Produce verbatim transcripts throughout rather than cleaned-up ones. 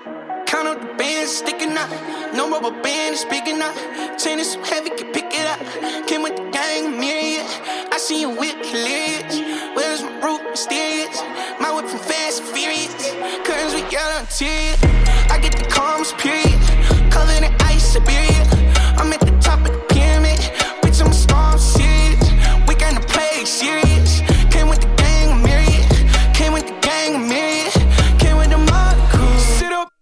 Count up the bands, sticking up. No rubber band is big enough. Chain is so heavy, can pick it up. Came with the gang, myriad. I see you whip, hilarious. Where's my root, mysterious? My whip from fast and furious. Curtains with yellow interior. I get the calms, period. Covered in ice, Siberia. I'm at the top of the pyramid. Bitch, I'm a star, I'm serious. We came to play serious. Came with the gang, myriad. Came with the gang, myriad. Came with the mud crew. Sit up.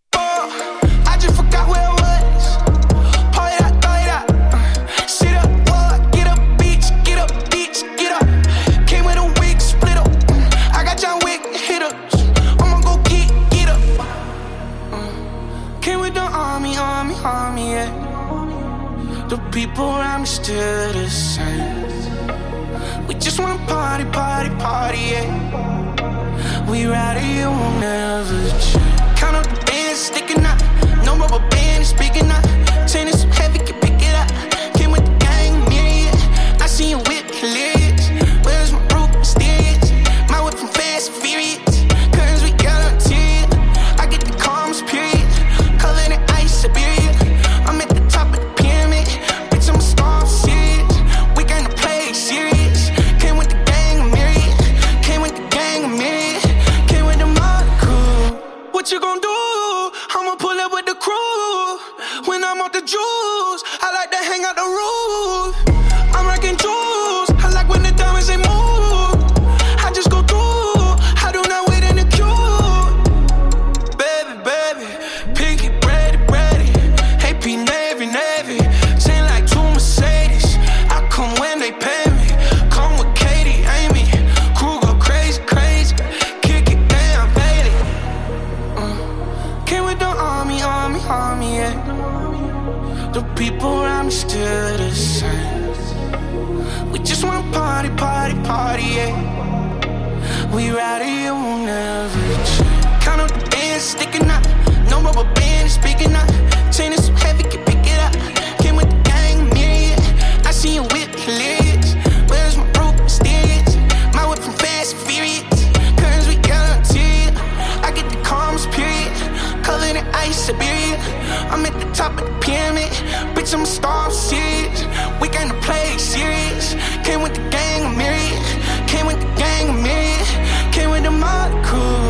I just forgot where I was. Pour it out, throw it out. Uh, sit up, what? Get up, bitch. Get up, bitch. Get up. Came with a wig, split up. Uh, I got John Wick hitters. I'ma go get, get up. Uh, came with the army, army, army, yeah. The people around me still the same. We just wanna party, party, party, yeah. We ride it, you will never change. Count up the bands, sticking up. No rubber band is big enough. Chain is so heavy, can pick it up. Came with the gang, myriad. I see you whip, hilarious. Where's my root, mysterious? My whip from fast and furious. Curtains with yellow interior. I get the calms, period. Covered in ice, Siberia. I'm at the top of the pyramid. Bitch, I'm a star, I'm serious. We came to play serious. Came with the gang, myriad. Came with the gang, myriad. Came with the mud crew. What you gon' do? I'ma pull up with the crew. When I'm off the juice, I like to hang out the roof. I'm rocking jewels. I like when the diamonds they move. I just go through. I do not wait in the queue. Baby, baby, pinky, ready, ready. A P Navy, Navy. Chain like two Mercedes. I come when they pay me. Come with Katie, Amy. Crew go crazy, crazy. Kick it down, baby. Uh, came with the army, army, army, yeah. The people around me still the same. We just wanna party, party, party, yeah. We ride it, it will never change. Count up the bands, sticking up. No rubber band is big enough. Chain is so heavy, can pick it up. Came with the gang, myriad. I see you whip, hilarious. Where's my root, mysterious? My whip from fast and furious. Curtains with yellow interior. I get the calms, period. Covered in ice, Siberia. I'm at the top of the pyramid. Bitch, I'm a star, I'm serious. We came to play serious. Came with the gang, myriad. Came with the gang, myriad. Came with the mud crew.